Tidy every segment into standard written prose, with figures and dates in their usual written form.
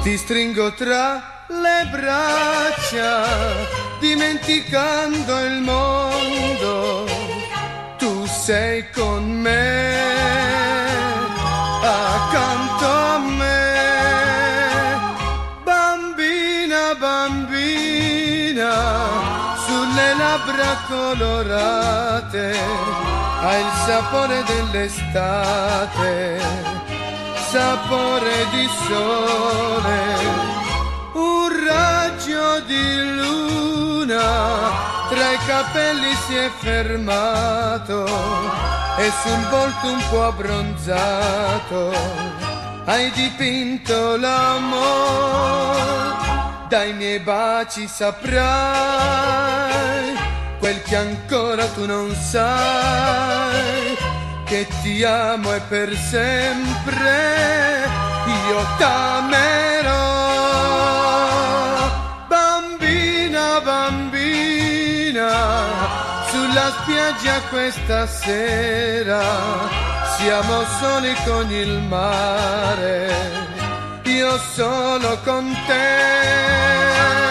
Ti stringo tra le braccia, dimenticando il mondo. Tu sei con me, accanto a me. Bambina, bambina, sulle labbra colorate, hai il sapore dell'estate, sapore di sole, un raggio di luna tra i capelli si è fermato e sul volto un po' abbronzato hai dipinto l'amore. Dai miei baci saprai quel che ancora tu non sai, che ti amo e per sempre io t'amerò. Bambina, bambina, sulla spiaggia questa sera siamo soli con il mare, io solo con te.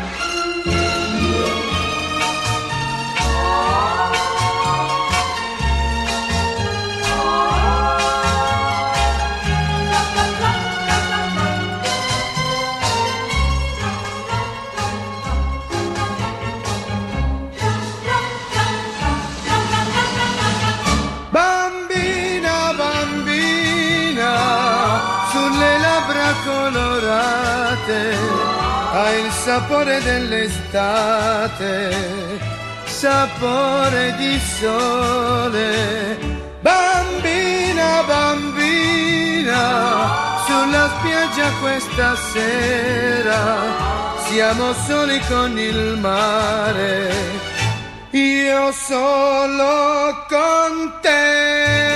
Colorate, hai il sapore dell'estate, sapore di sole. Bambina, bambina, sulla spiaggia questa sera siamo soli con il mare, io solo con te.